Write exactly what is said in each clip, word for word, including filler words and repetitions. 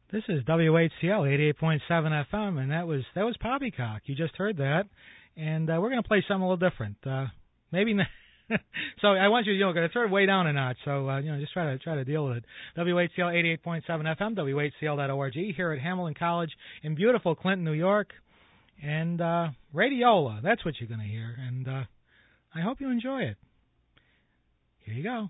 This is W H C L eighty-eight point seven F M, and that was that was Poppycock. You just heard that, and uh, we're going to play something a little different. Uh, maybe. Not so I want you, you know, going to throw it way down a notch. So uh, you know, just try to try to deal with it. W H C L eighty-eight point seven F M, W H C L dot org here at Hamilton College in beautiful Clinton, New York, and uh, Radiola. That's what you're going to hear, and uh, I hope you enjoy it. Here you go.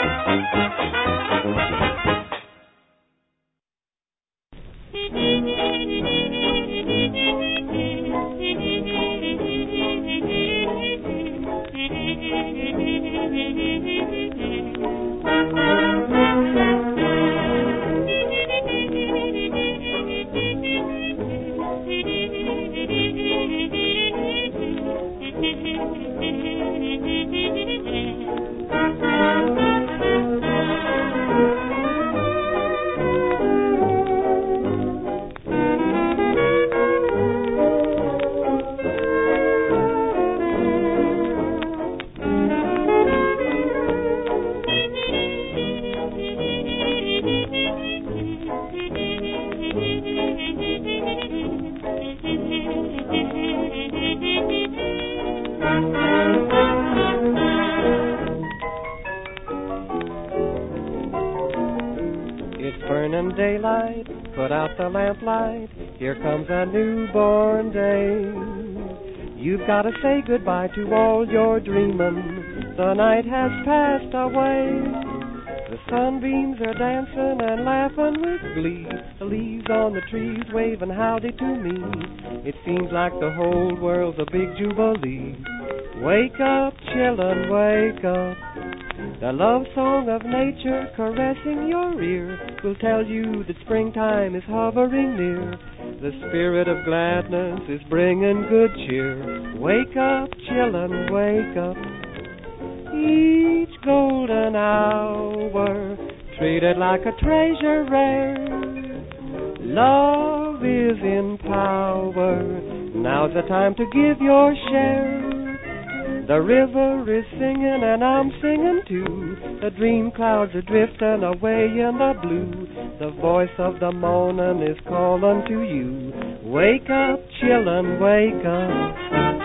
Daylight, put out the lamplight, here comes a newborn day. You've got to say goodbye to all your dreamin', the night has passed away. The sunbeams are dancing and laughing with glee, the leaves on the trees waving howdy to me. It seems like the whole world's a big jubilee. Wake up, chillin', wake up. The love song of nature caressing your ear will tell you that springtime is hovering near. The spirit of gladness is bringing good cheer. Wake up, chillin', wake up. Each golden hour treated like a treasure rare. Love is in power. Now's the time to give your share. The river is singing and I'm singing too. The dream clouds are drifting away in the blue. The voice of the morning is calling to you. Wake up, chillin', wake up.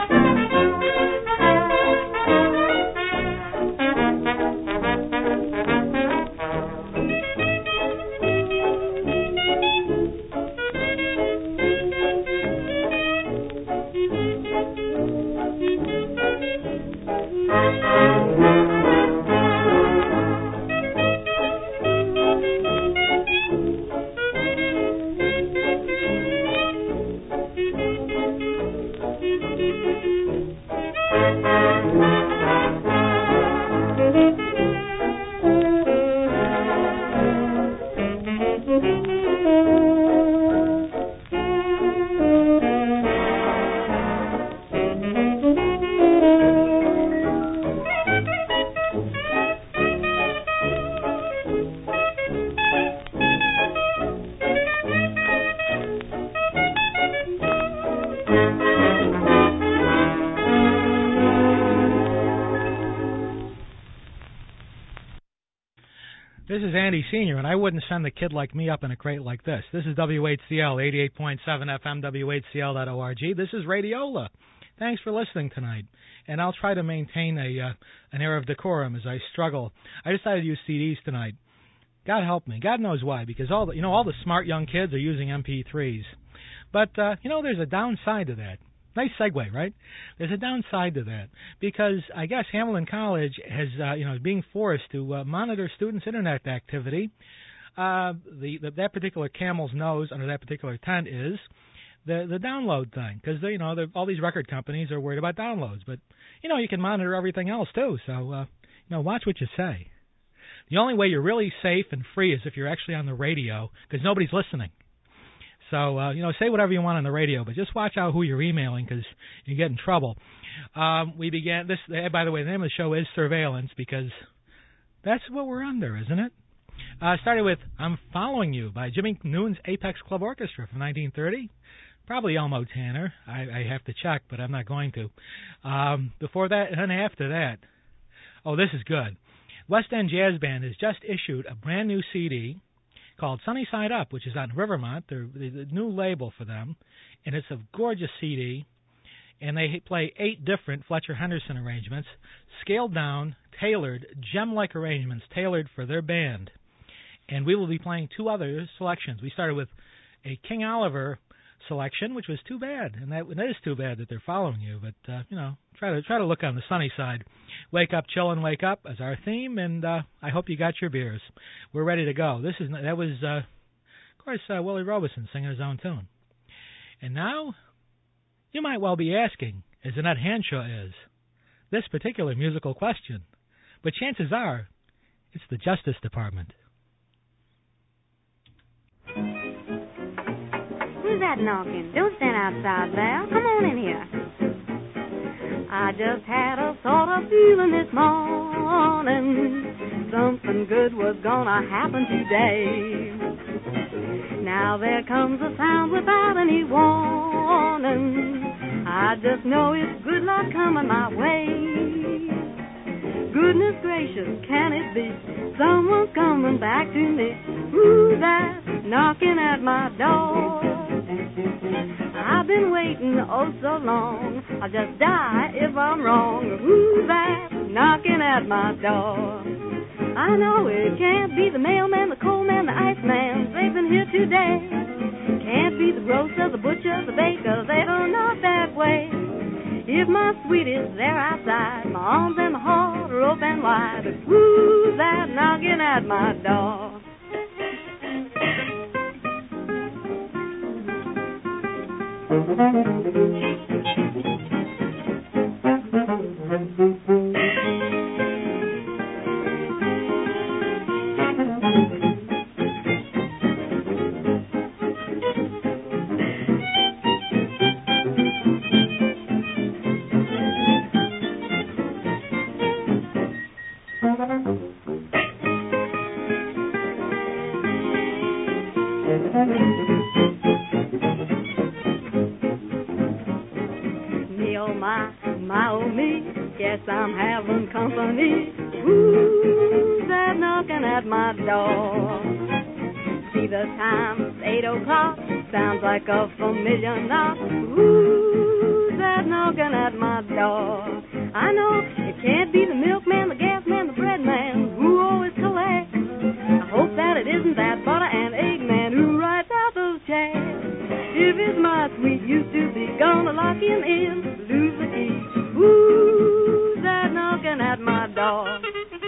This is Andy Senior, and I wouldn't send a kid like me up in a crate like this. This is W H C L, eighty-eight point seven F M, W H C L dot org. This is Radiola. Thanks for listening tonight, and I'll try to maintain a uh, an air of decorum as I struggle. I decided to use C Ds tonight. God help me. God knows why, because all the, you know, all the smart young kids are using M P threes. But, uh, you know, there's a downside to that. Nice segue, right? There's a downside to that because I guess Hamilton College has, uh, you know, is being forced to uh, monitor students' internet activity. Uh, the, the that particular camel's nose under that particular tent is the the download thing because you know all these record companies are worried about downloads, but you know you can monitor everything else too. So uh, you know, watch what you say. The only way you're really safe and free is if you're actually on the radio because nobody's listening. So, uh, you know, say whatever you want on the radio, but just watch out who you're emailing because you get in trouble. Um, we began this, by the way, the name of the show is Surveillance because that's what we're under, isn't it? Uh, started with I'm Following You by Jimmy Noon's Apex Club Orchestra from nineteen thirty. Probably Elmo Tanner. I, I have to check, but I'm not going to. Um, before that, and after that, oh, this is good. West End Jazz Band has just issued a brand new C D called Sunny Side Up, which is on Rivermont. They're the new label for them, and it's a gorgeous C D. And they play eight different Fletcher Henderson arrangements, scaled down, tailored, gem-like arrangements tailored for their band. And we will be playing two other selections. We started with a King Oliver selection, which was too bad, and that, that is too bad that they're following you. But uh, you know, try to try to look on the sunny side. Wake up, chill, and wake up as our theme, and uh, I hope you got your beers. We're ready to go. This is that was, uh, of course, uh, Willie Robeson singing his own tune. And now, you might well be asking, as Annette Hanshaw is, this particular musical question, but chances are, it's the Justice Department. Who's that knocking? Don't stand outside there. Come on in here. I just had a sort of feeling this morning something good was gonna happen today. Now there comes a sound without any warning. I just know it's good luck coming my way. Goodness gracious, can it be someone's coming back to me? Who's that knocking at my door? I've been waiting oh so long, I'll just die if I'm wrong. Who's that knocking at my door? I know it can't be the mailman, the coalman, the iceman. They've been here today. Can't be the grocer, the butcher, the baker. They don't knock that way. If my sweet is there outside, my arms and my heart are open wide. Who's that knocking at my door? Me oh my, my oh me, yes I'm having company. Who's that knocking at my door? See the time, it's eight o'clock, sounds like a familiar knock. Who's that knocking at my door? I know it can't be the milkman, the gas man, the bread man who always collects. I hope that it isn't that butter and egg man who writes out those checks. If it's my sweet used to be, gonna lock him in, lose the key. Who's that knocking at my door?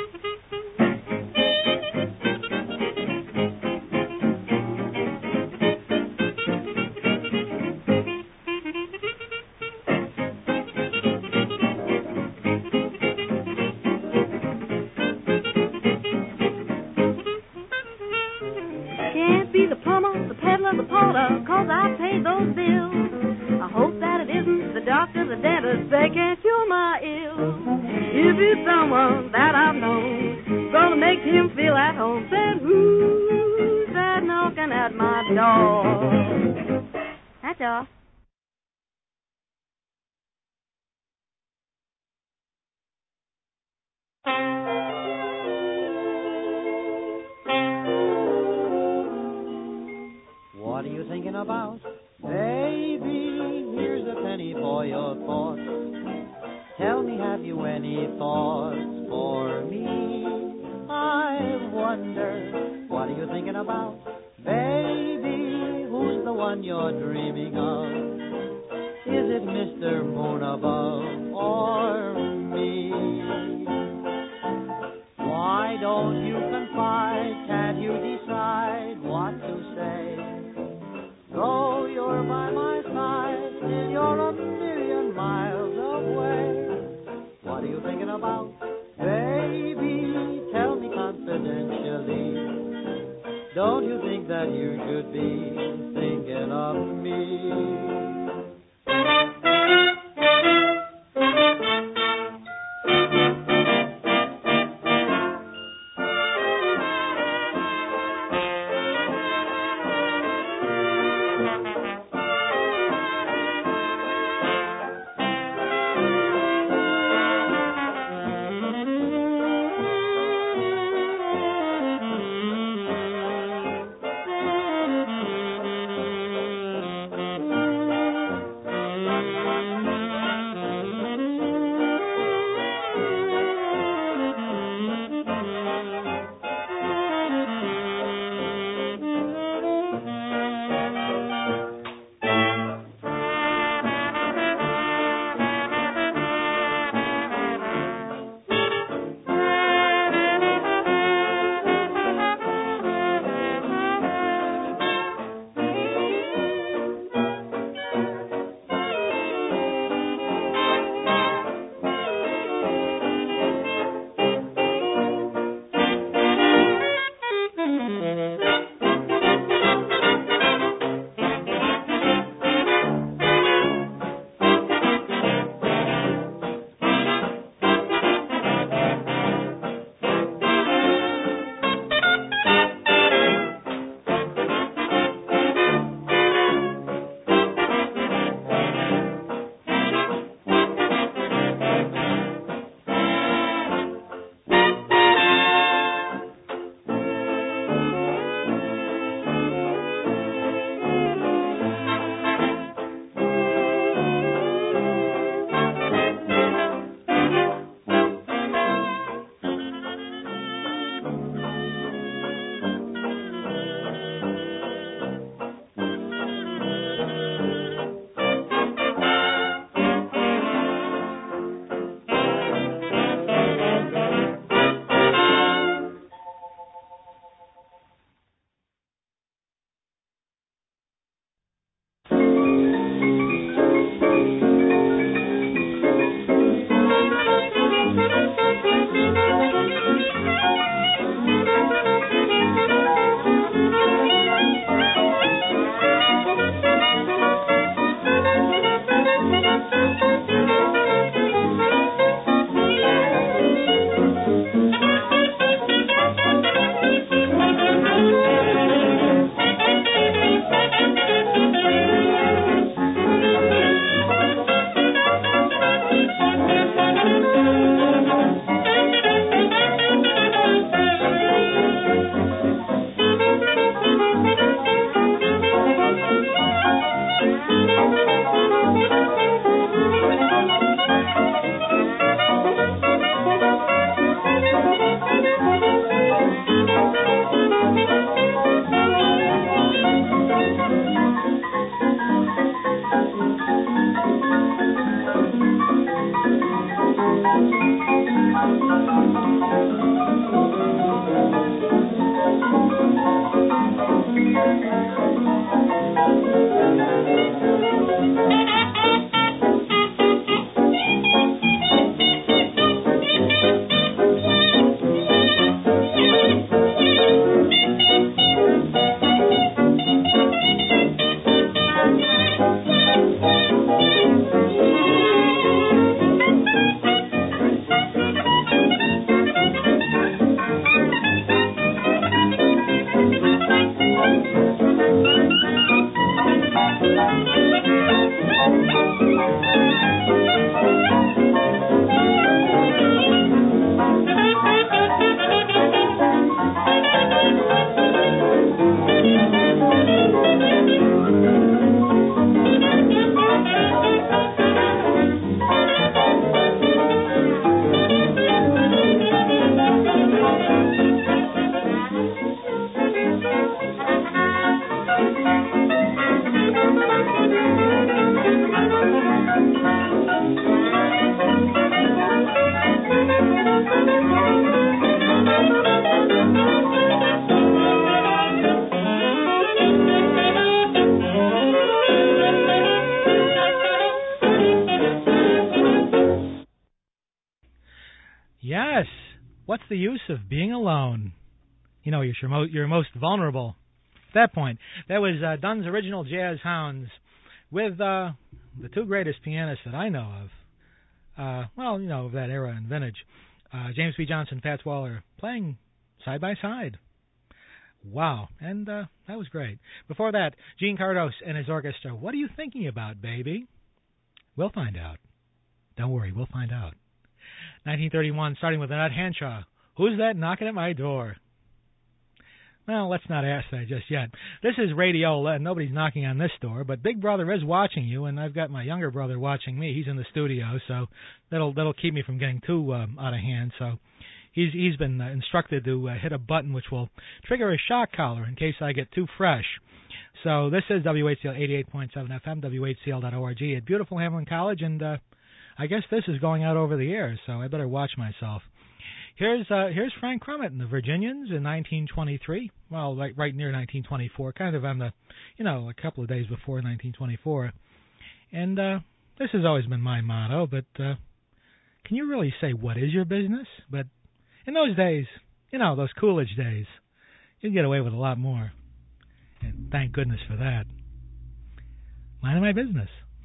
Can't be the plumber, the peddler, the porter, 'cause I paid those bills. I hope that it isn't the doctor, the dentist, they can't cure my ill. If it's someone that I've known, gonna make him feel at home, then who's that knocking at my door? That's all. What are you thinking about? Baby, here's a penny for your thoughts. Tell me, have you any thoughts for me? I wonder, what are you thinking about? Baby, who's the one you're dreaming of? Is it Mister Moon above or me? Why don't you confide? Can't you decide what to say? Though you're by my side, still you're a million miles away. What are you thinking about? Baby, tell me confidentially. Don't you think that you should be thinking of me? the use of being alone? You know, you're your, mo- you're most vulnerable. At that point, that was uh, Dunn's original Jazz Hounds with uh, the two greatest pianists that I know of. Uh, well, you know, of that era and vintage. Uh, James B. Johnson, Fats Waller, playing side by side. Wow, and uh, that was great. Before that, Gene Cardos and his orchestra. What are you thinking about, baby? We'll find out. Don't worry, we'll find out. nineteen thirty-one, starting with Annette Hanshaw. Who's that knocking at my door? Well, let's not ask that just yet. This is Radiola, and nobody's knocking on this door, but Big Brother is watching you, and I've got my younger brother watching me. He's in the studio, so that'll that'll keep me from getting too um, out of hand. So he's he's been uh, instructed to uh, hit a button which will trigger a shock collar in case I get too fresh. So this is W H C L eighty-eight point seven F M, W H C L dot org at beautiful Hamlin College, and uh, I guess this is going out over the air, so I better watch myself. Here's uh, here's Frank Crumit and the Virginians in nineteen twenty-three. Well, right, right near nineteen twenty-four, kind of on the, you know, a couple of days before nineteen twenty-four. And uh, this has always been my motto, but uh, can you really say what is your business? But in those days, you know, those Coolidge days, you'd get away with a lot more. And thank goodness for that. Minding my business.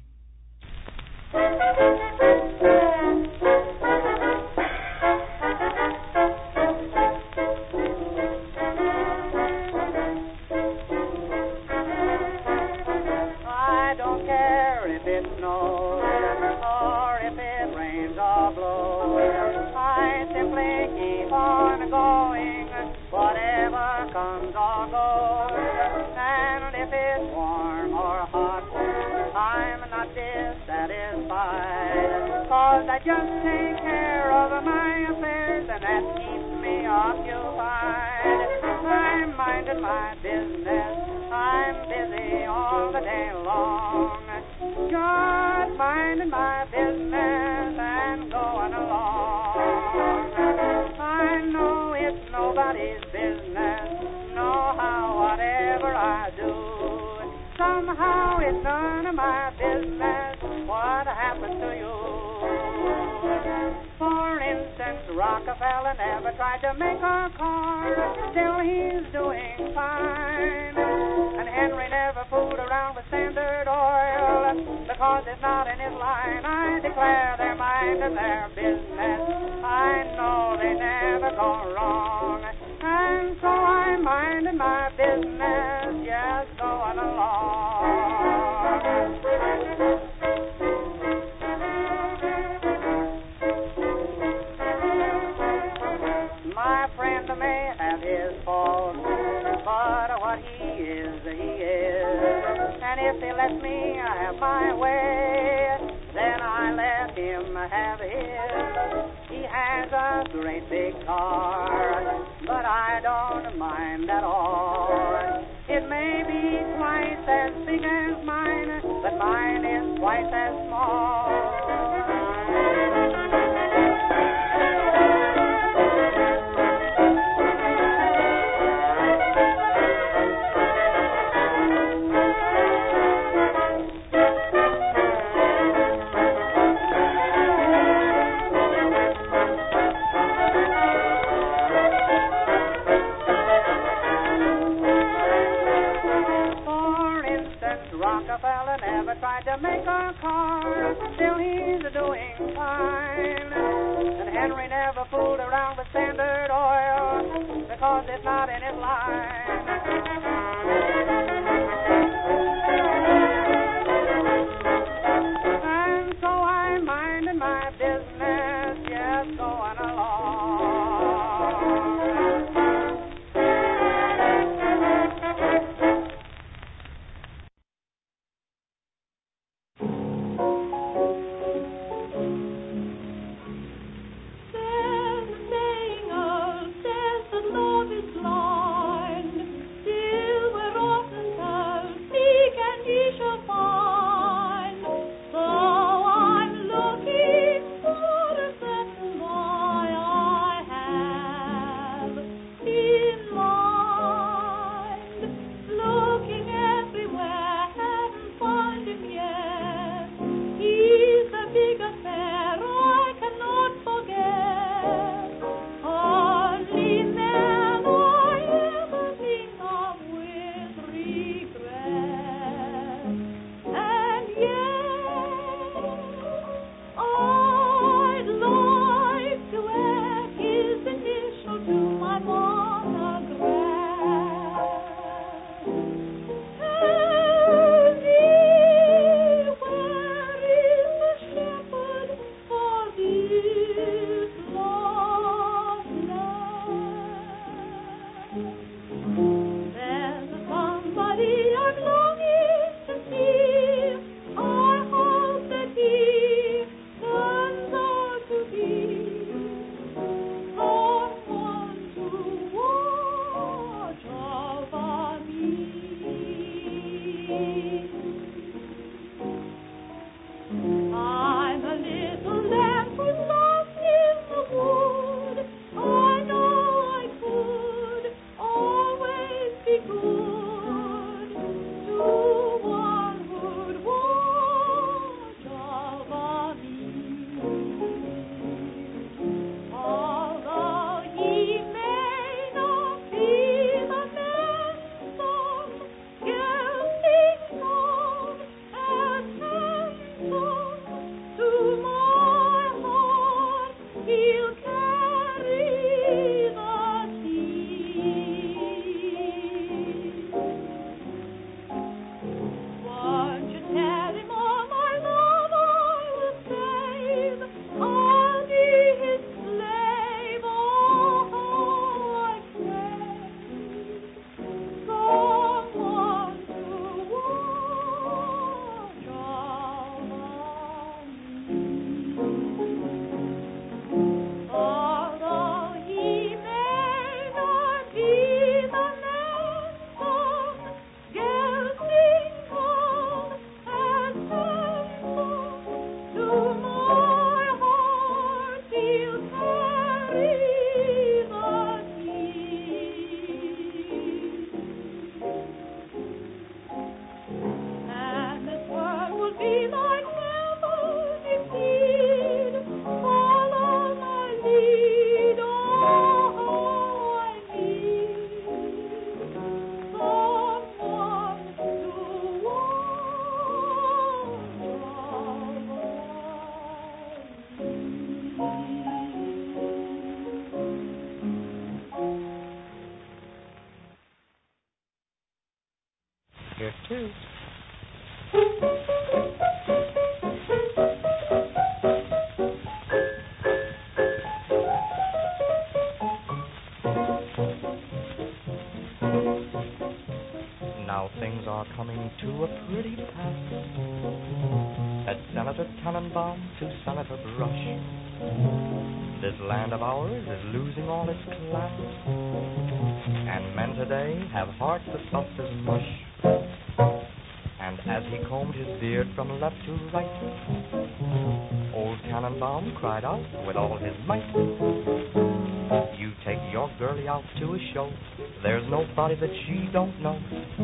Going, whatever comes or goes, and if it's warm or hot, I'm not dissatisfied, cause I just take care of my affairs, and that keeps me occupied. I'm minding my business, I'm busy all the day long, just minding my business and going along. I know it's nobody's business, no how whatever I do. Somehow it's none of my business what happened to you. For instance, Rockefeller never tried to make a car, still he's doing fine. And Henry never fooled around with Standard Oil, because it's not in his line. I declare their mind and their business, I know they never go wrong. And so I'm minding my business, just going along. My friend may have his faults, but what he is, he is. And if he lets me have my way, then I let him have his. He has a great big car, but I don't mind at all. It may be twice as big as mine, but mine is twice as small. Rockefeller never tried to make a car, still he's doing fine. And Henry never fooled around with Standard Oil, because it's not in his line. And so I'm minding my business, just going along. There's a saying of says that love is blind. Here's two. Now things are coming to a pretty pass. At Senator Tannenbaum to Senator Brush, this land of ours is losing all its class, and men today have hearts as soft as mush. And as he combed his beard from left to right, old Tannenbaum cried out with all his might, you take your girlie out to a show, there's nobody that she don't know.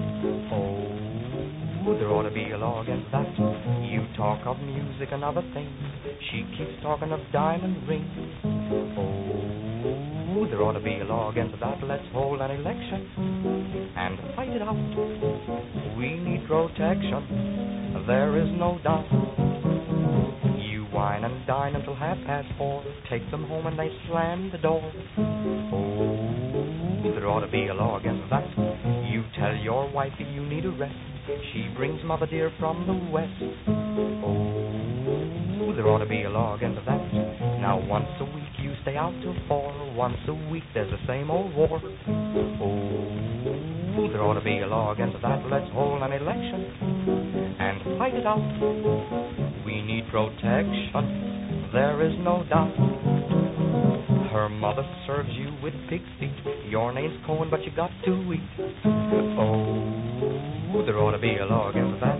Oh, there ought to be a law against that. You talk of music and other things, she keeps talking of diamond rings. Oh, there ought to be a law against that. Let's hold an election and fight it out. We need protection, there is no doubt. You wine and dine until half past four, take them home and they slam the door. Oh, there ought to be a law against that. You tell your wife you need a rest, she brings mother dear from the west. Oh, there ought to be a law against that. Now once a week you stay out till four, once a week there's the same old war. Oh, there ought to be a law against that. Let's hold an election and fight it out. We need protection, there is no doubt. Her mother serves you with pig's feet, your name's Cohen but you got to eat. Oh, there ought to be a law against that.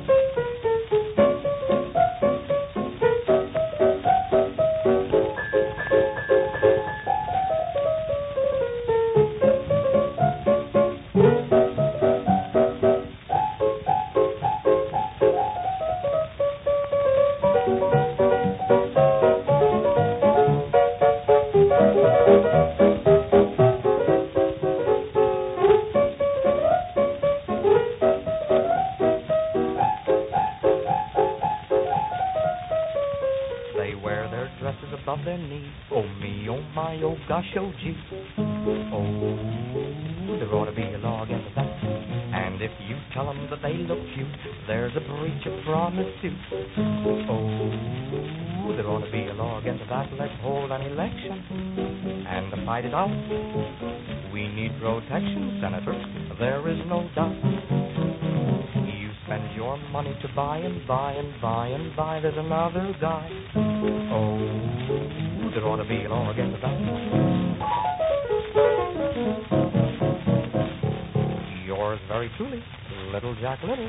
Gosh, oh gee, oh, there ought to be a law against that. And if you tell them that they look cute, there's a breach of promise suit. Oh, there ought to be a law against that. Let's hold an election and fight it out. We need protection, Senator, there is no doubt. You spend your money to buy and buy and buy and buy, there's another guy. Oh, there ought to be a law against that. Yours very truly, Little Jack Little.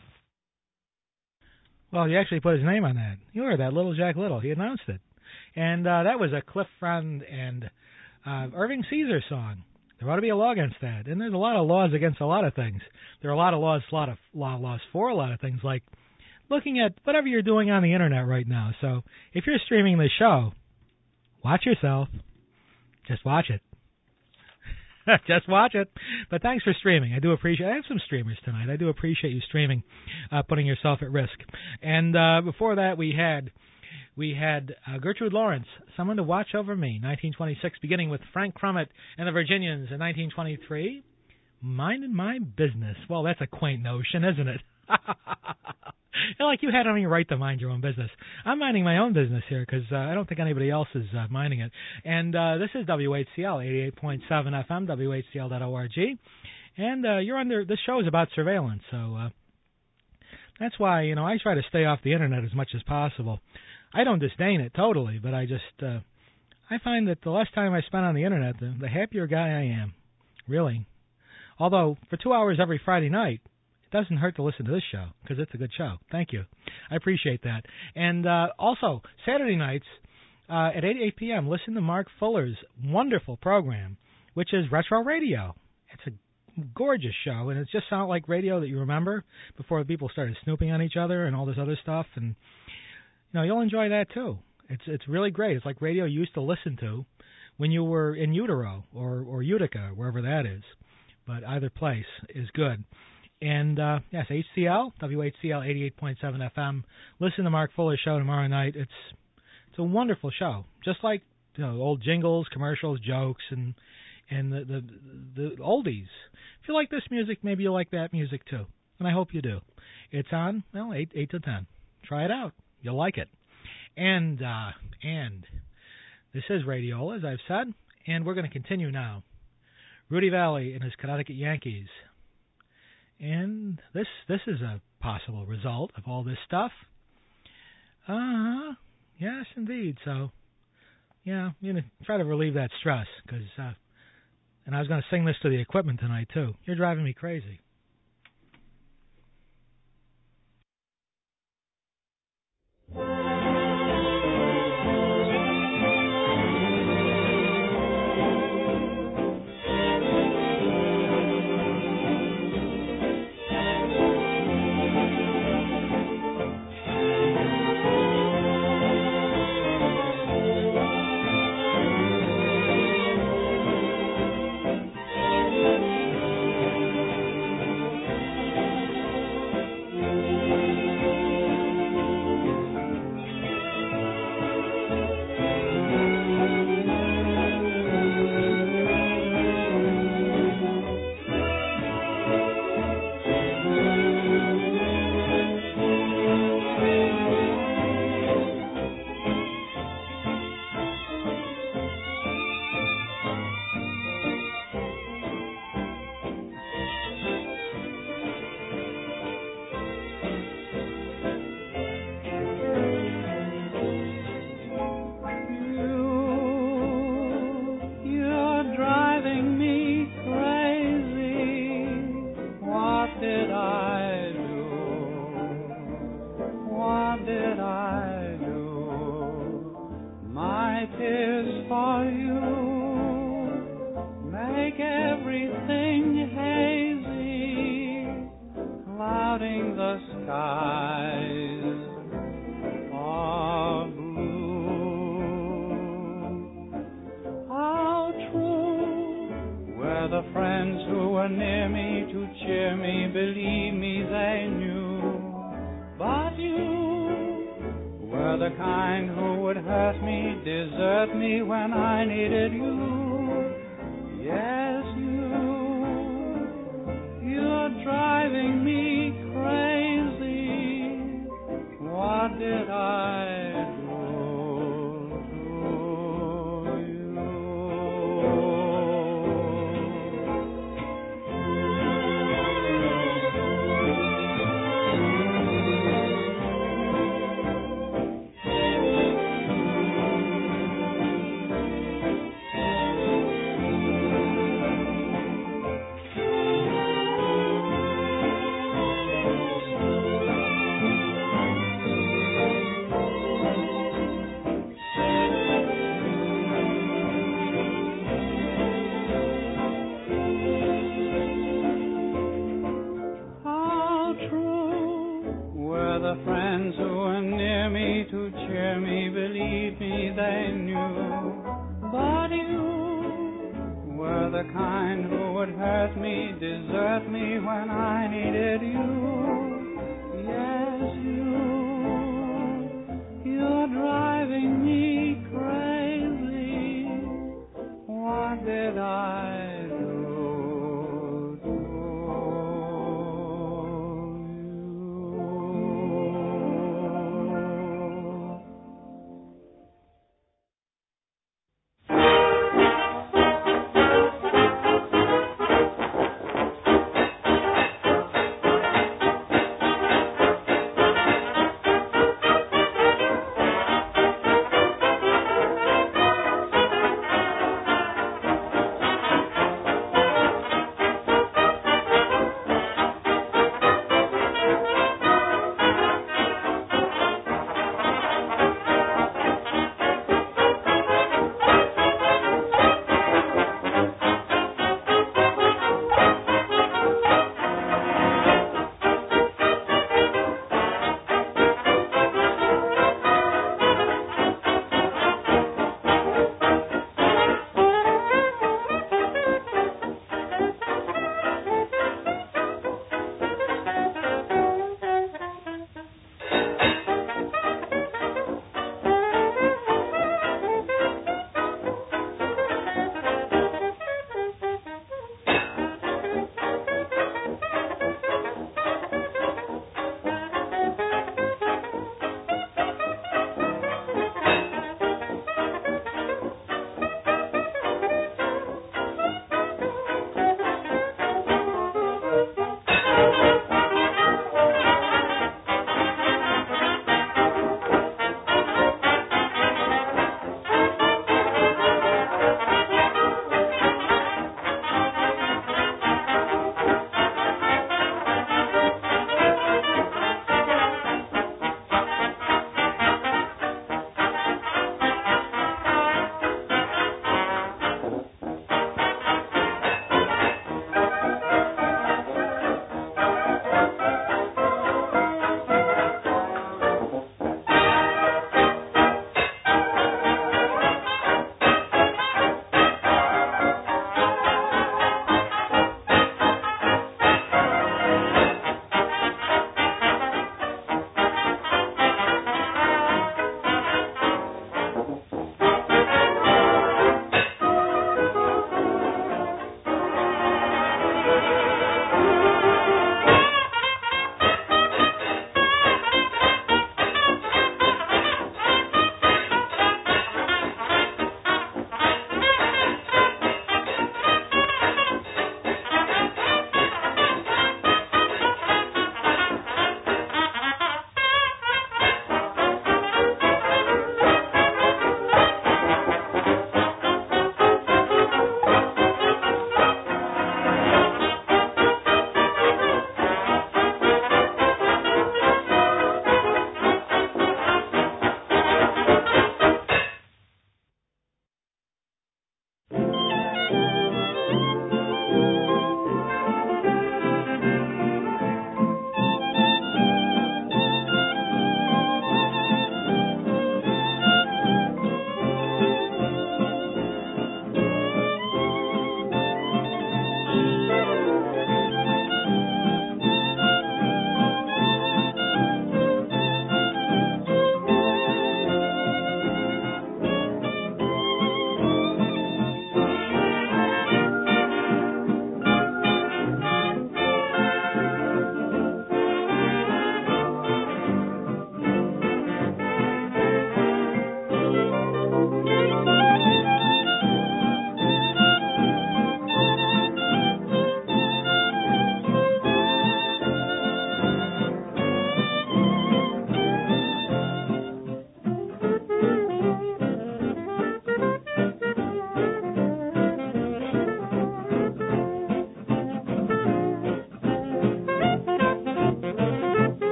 Well, he actually put his name on that. You heard that, Little Jack Little. He announced it. And uh, that was a Cliff Friend and uh, Irving Caesar song. There ought to be a law against that. And there's a lot of laws against a lot of things. There are a lot of laws, a lot of law laws for a lot of things, like looking at whatever you're doing on the Internet right now. So if you're streaming the show, watch yourself. Just watch it. Just watch it. But thanks for streaming. I do appreciate I have some streamers tonight. I do appreciate you streaming, uh, putting yourself at risk. And uh, before that, we had we had uh, Gertrude Lawrence, Someone to Watch Over Me, nineteen twenty-six, beginning with Frank Crummett and the Virginians in nineteen twenty-three. Minding my business. Well, that's a quaint notion, isn't it? Like you had on your right to mind your own business. I'm minding my own business here because uh, I don't think anybody else is uh, minding it. And uh, this is W H C L, eighty-eight point seven F M, W H C L dot org. And uh, you're under, this show is about surveillance, so uh, that's why, you know, I try to stay off the Internet as much as possible. I don't disdain it totally, but I just, uh, I find that the less time I spend on the Internet, the, the happier guy I am, really. Although, for two hours every Friday night, it doesn't hurt to listen to this show, because it's a good show. Thank you. I appreciate that. And uh, also, Saturday nights uh, at eight p.m., listen to Mark Fuller's wonderful program, which is Retro Radio. It's a gorgeous show, and it just sounds like radio that you remember before people started snooping on each other and all this other stuff. And, you know, you'll enjoy that, too. It's it's really great. It's like radio you used to listen to when you were in utero or, or Utica, wherever that is. But either place is good. And, uh, yes, H C L, W H C L eighty-eight point seven F M. Listen to Mark Fuller's show tomorrow night. It's it's a wonderful show. Just like, you know, old jingles, commercials, jokes, and and the, the, the oldies. If you like this music, maybe you like that music too. and I hope you do. It's on, well, eight eight to ten. Try it out. You'll like it. And uh, and this is Radiola, as I've said, and we're going to continue now. Rudy Valley and his Connecticut Yankees. And this this is a possible result of all this stuff. Uh-huh. Yes, indeed. So, yeah, you know, try to relieve that stress, because, uh, and I was going to sing this to the equipment tonight, too. You're driving me crazy.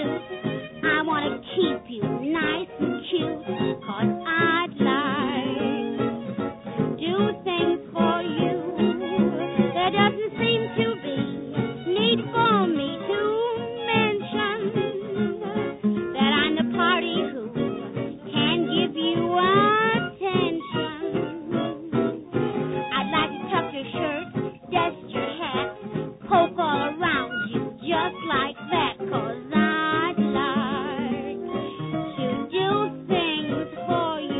I want to keep you nice and cute, 'cause I'd like to do things for you. There doesn't seem to be need for me to mention that I'm the party who can give you attention. I'd like to tuck your shirt, dust your hat, poke all around you just like that, 'cause I'd like to do things for you.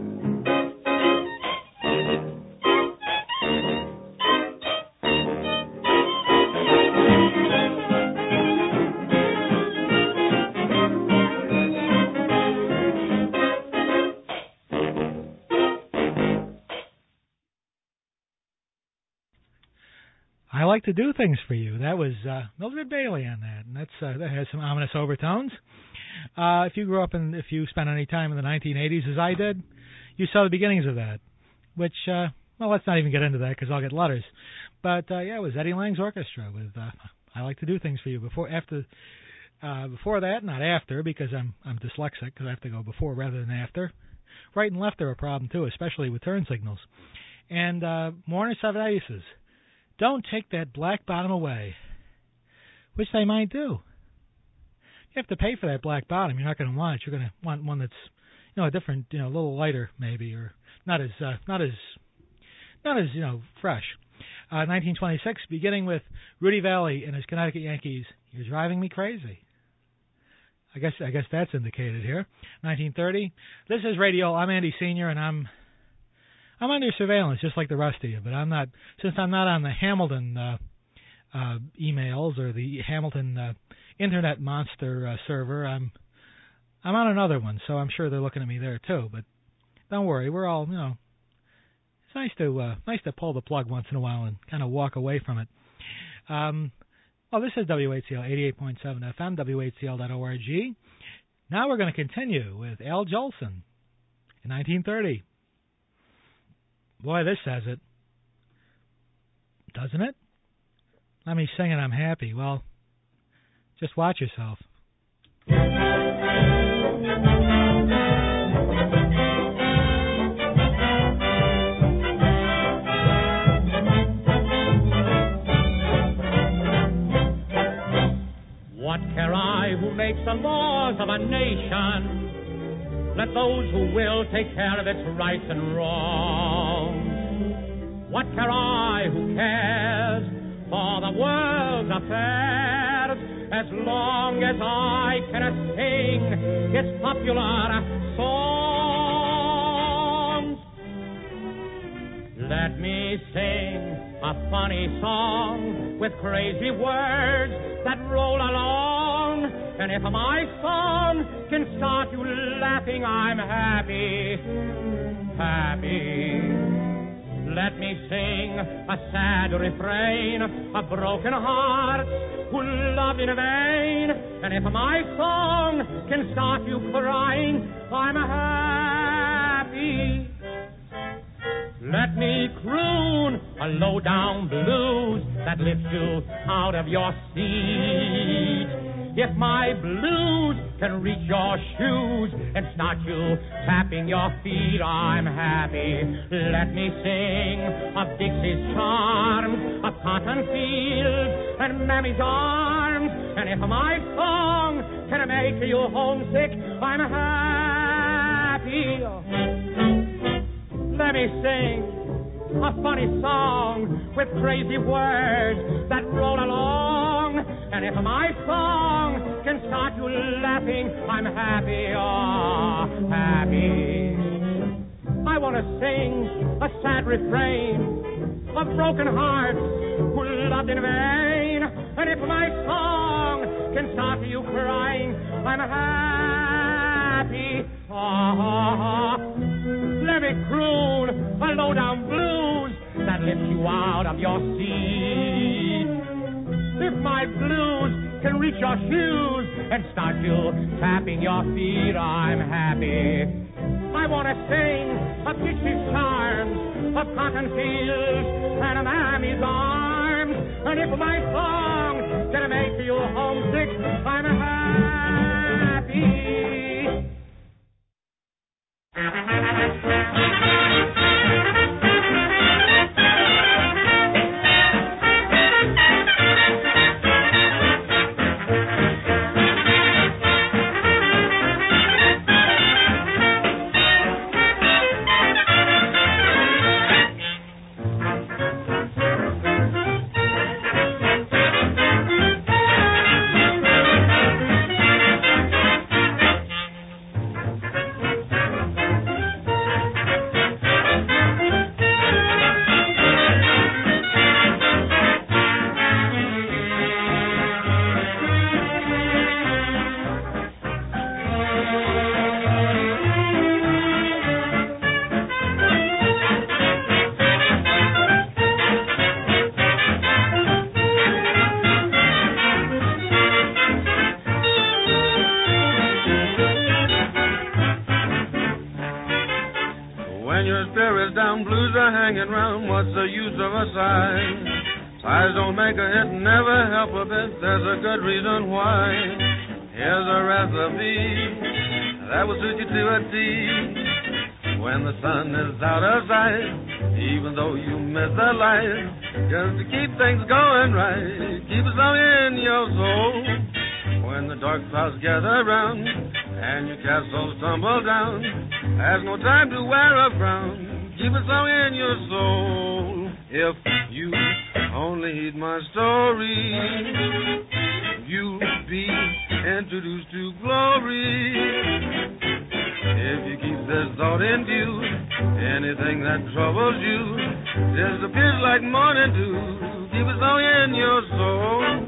I like to do things for you. That was uh, Mildred Bailey on that, and that's uh, that has some ominous overtones. Uh, if you grew up and if you spent any time in the nineteen eighties, as I did, you saw the beginnings of that. Which, uh, well, let's not even get into that because I'll get letters. But uh, yeah, it was Eddie Lang's orchestra with uh, "I Like to Do Things for You." Before, after, uh, before that, not after, because I'm I'm dyslexic, because I have to go before rather than after. Right and left are a problem too, especially with turn signals. And uh, Warner Seven Aces. Don't take that black bottom away, which they might do. You have to pay for that black bottom. You're not going to want it. You're going to want one that's, you know, a different, you know, a little lighter maybe, or not as, uh, not as, not as, you know, fresh. Uh, nineteen twenty-six, beginning with Rudy Valley and his Connecticut Yankees. You're driving me crazy. I guess, I guess that's indicated here. nineteen thirty. This is Radio. I'm Andy Senior, and I'm. I'm under surveillance, just like the rest of you, but I'm not, since I'm not on the Hamilton uh, uh, emails or the Hamilton uh, Internet Monster uh, server, I'm I'm on another one, so I'm sure they're looking at me there too. But don't worry, we're all, you know, it's nice to uh, nice to pull the plug once in a while and kind of walk away from it. Um, well, this is W H C L eighty-eight point seven F M, W H C L dot org. Now we're going to continue with Al Jolson in nineteen thirty. Boy, this says it. Doesn't it? Let me sing it, I'm happy. Well, just watch yourself. What care I who makes the laws of a nation? Let those who will take care of its rights and wrongs. What care I who cares for the world's affairs, as long as I can sing its popular songs? Let me sing a funny song with crazy words that roll along. And if my song can start you laughing, I'm happy, happy. Let me sing a sad refrain of broken hearts who loved in vain. And if my song can start you crying, I'm happy. Let me croon a low-down blues that lifts you out of your seat. If my blues can reach your shoes and start you tapping your feet, I'm happy. Let me sing of Dixie's charms, of cotton fields and Mammy's arms. And if my song can make you homesick, I'm happy. Let me sing a funny song with crazy words that roll along. And if my song can start you laughing, I'm happy, oh, happy. I want to sing a sad refrain of broken hearts who loved in vain. And if my song can start you crying, I'm happy, oh. Let me croon a low-down blues that lifts you out of your seat. If my blues can reach your shoes and start you tapping your feet, I'm happy. I want to sing of Dixie's charms, of cotton fields and of Mammy's arms. And if my song can make you homesick, I'm happy. spirits down, blues are hanging round. What's the use of a sigh? Sighs don't make a hit, never help a bit. There's a good reason why. Here's a recipe that will suit you to a T. When the sun is out of sight, even though you miss the light, just to keep things going right, keep a song in your soul. When the dark clouds gather round and your castle tumble down, there's no time to wear a frown. Keep a song in your soul. If you only heed my story, you'll be introduced to glory. If you keep this thought in view, anything that troubles you disappears like morning dew. Keep a song in your soul.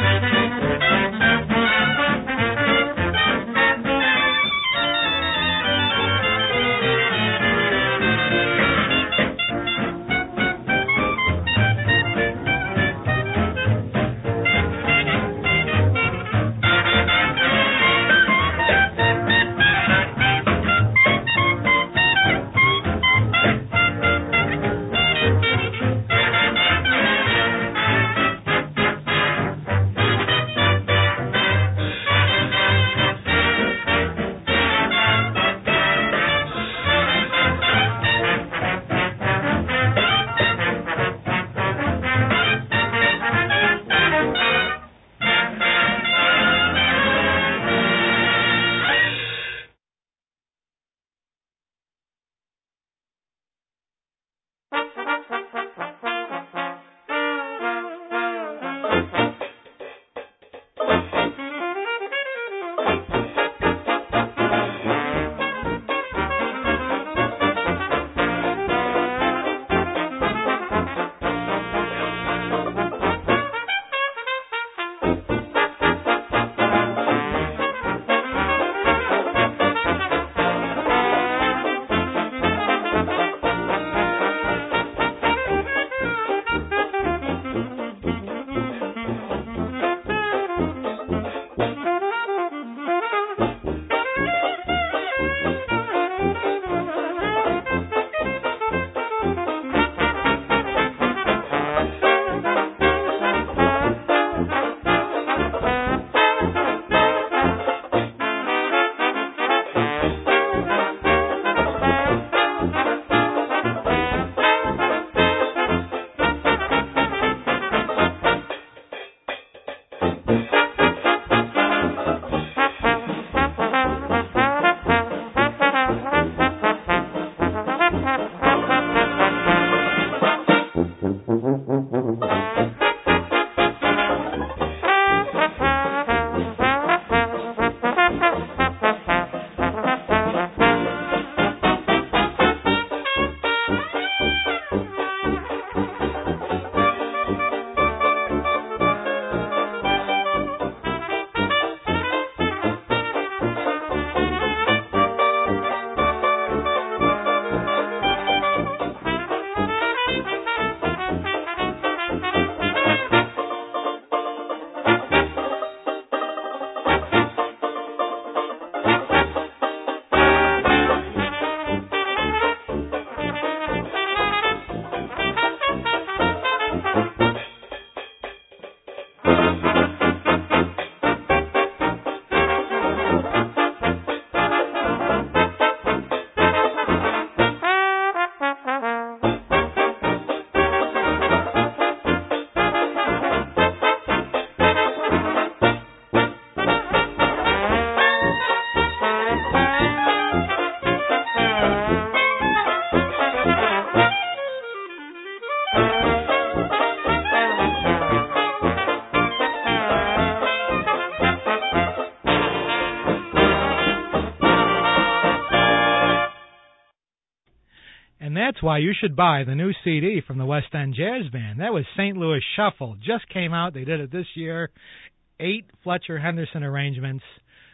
And that's why you should buy the new C D from the West End Jazz Band. That was Saint Louis Shuffle. Just came out. They did it this year. Eight Fletcher Henderson arrangements.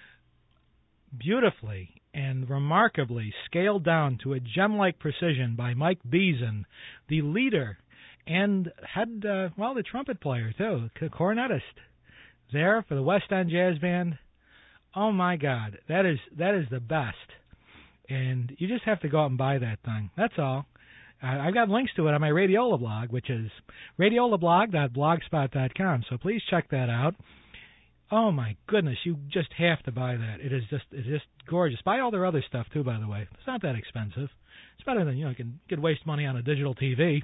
Beautifully and remarkably scaled down to a gem-like precision by Mike Beason, the leader and had, uh, well, the trumpet player, too, cornetist, there for the West End Jazz Band. Oh, my God. That is that is the best. and you just have to go out and buy that thing. That's all. Uh, I've got links to it on my Radiola blog, which is radiola blog dot blogspot dot com. So please check that out. Oh my goodness, you just have to buy that. It is just it's just gorgeous. Buy all their other stuff too, by the way. It's not that expensive. It's better than, you know, you can, you can waste money on a digital T V.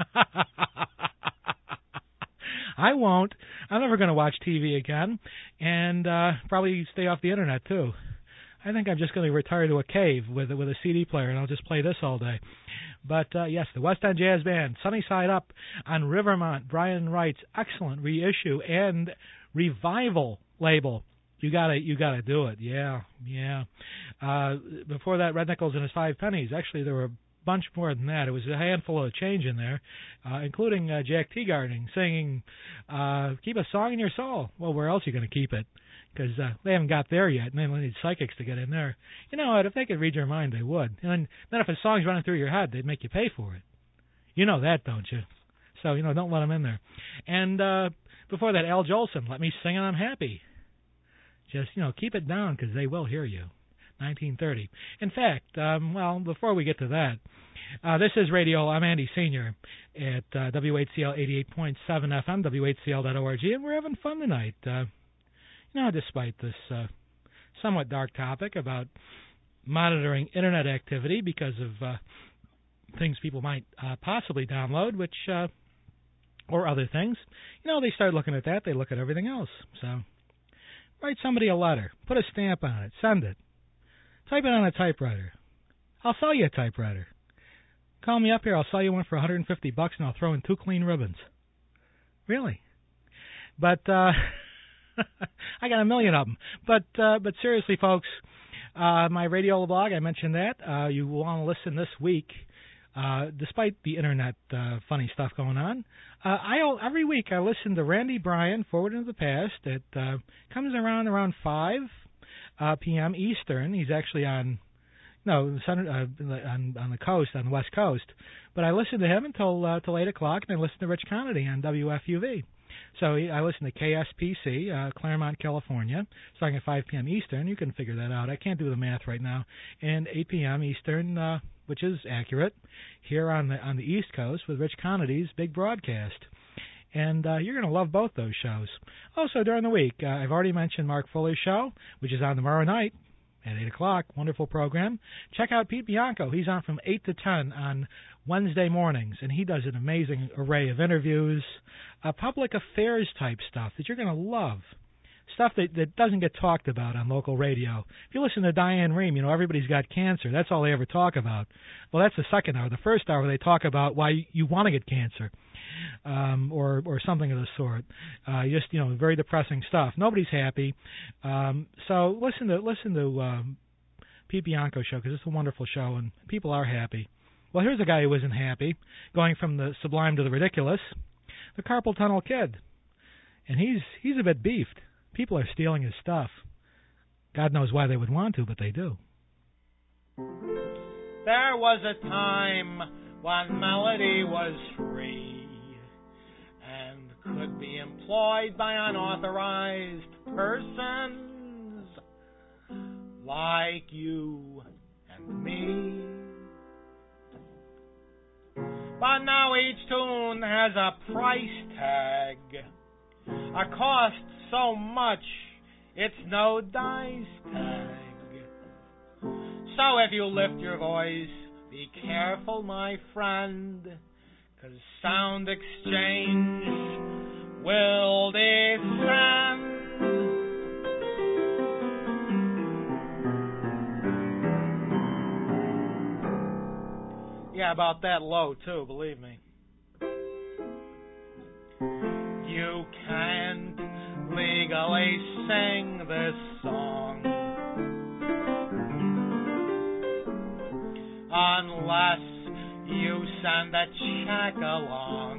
I won't. I'm never going to watch T V again, and uh, probably stay off the internet too. I think I'm just going to retire to a cave with with a C D player, and I'll just play this all day. But uh, yes, the West End Jazz Band, Sunny Side Up on Rivermont, Brian Wright's excellent reissue and revival label. You gotta, you gotta do it. Yeah, yeah. Uh, before that, Red Nichols and his Five Pennies. Actually, there were a bunch more than that. It was a handful of change in there, uh, including uh, Jack Teagarden singing uh, "Keep a Song in Your Soul." Well, where else are you going to keep it? Because uh, they haven't got there yet, and they need psychics to get in there. You know what? If they could read your mind, they would. And then if a song's running through your head, they'd make you pay for it. You know that, don't you? So, you know, don't let them in there. And uh, before that, Al Jolson, "Let Me Sing and I'm Happy." Just, you know, keep it down because they will hear you. nineteen thirty. In fact, um, well, before we get to that, uh, this is Radio. I'm Andy Senior at uh, W H C L eighty-eight point seven F M, W H C L dot org, and we're having fun tonight. Uh, you know, despite this uh, somewhat dark topic about monitoring Internet activity because of uh, things people might uh, possibly download, which, uh, or other things, you know, they start looking at that, they look at everything else. So, write somebody a letter, put a stamp on it, send it. Type it on a typewriter. I'll sell you a typewriter. Call me up here. I'll sell you one for one hundred fifty bucks, and I'll throw in two clean ribbons. Really? But uh, I got a million of them. But uh, but seriously, folks, uh, my Radiola blog, I mentioned that. Uh, you will want to listen this week, uh, despite the Internet uh, funny stuff going on. Uh, I every week I listen to Randy Bryan, Forward into the Past. It uh, comes around around five Uh, p m. Eastern. He's actually on, no, center, uh, on on the coast, on the West Coast. But I listen to him until uh, till eight o'clock, and I listen to Rich Connolly on W F U V. So I listen to K S P C, uh, Claremont, California, starting at five p m. Eastern. You can figure that out. I can't do the math right now. And eight p m. Eastern, uh, which is accurate, here on the on the East Coast with Rich Connolly's big broadcast. And uh, you're going to love both those shows. Also, during the week, uh, I've already mentioned Mark Fuller's show, which is on tomorrow night at eight o'clock. Wonderful program. Check out Pete Bianco. He's on from eight to ten on Wednesday mornings, and he does an amazing array of interviews, uh, public affairs type stuff that you're going to love. Stuff that, that doesn't get talked about on local radio. If you listen to Diane Rehm, you know, everybody's got cancer. That's all they ever talk about. Well, that's the second hour. The first hour, they talk about why you want to get cancer. Um, or or something of the sort. Uh, just, you know, very depressing stuff. Nobody's happy. Um, so listen to listen to um, Pete Bianco show, because it's a wonderful show and people are happy. Well, here's a guy who isn't happy, going from the sublime to the ridiculous. The Carpal Tunnel Kid, and he's he's a bit beefed. People are stealing his stuff. God knows why they would want to, but they do. There was a time when melody was free and could be employed by unauthorized persons like you and me. But now each tune has a price tag, a cost so much it's no dice tag. So if you lift your voice, be careful, my friend, 'cause sound exchange will descend. Yeah, about that low, too, believe me. You can't legally sing this song unless you send a check along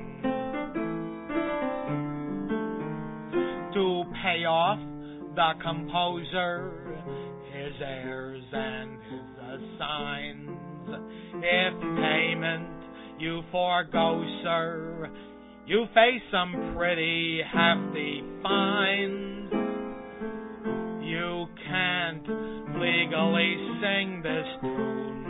to pay off the composer, his heirs and his assigns. If payment you forego, sir, you face some pretty hefty fines. You can't legally sing this tune.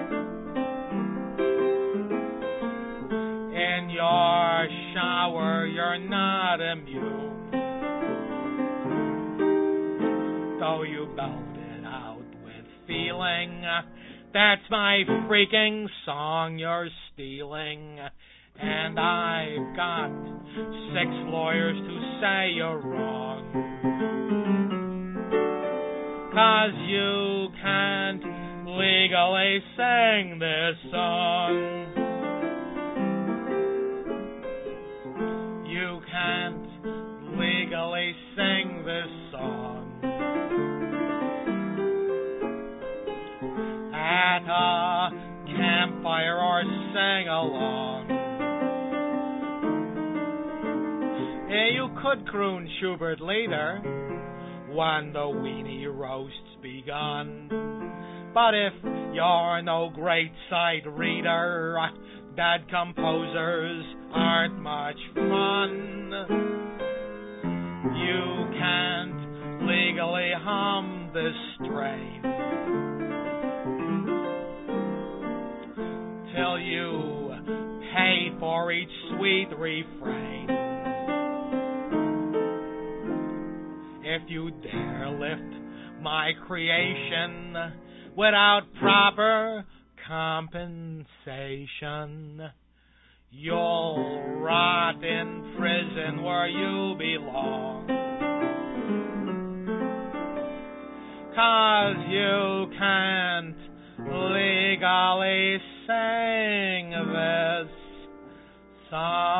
In your shower, you're not immune. Though you belt it out with feeling, that's my freaking song you're stealing. And I've got six lawyers to say you're wrong. 'Cause you can't legally sing this song. You can't legally sing this song at a campfire or sing along. You could croon Schubert later when the weenie roast's begun. But if you're no great sight reader, dead composers aren't much fun. You can't legally hum this strain till you pay for each sweet refrain. If you dare lift my creation without proper compensation, you'll rot in prison where you belong. 'Cause you can't legally sing this song.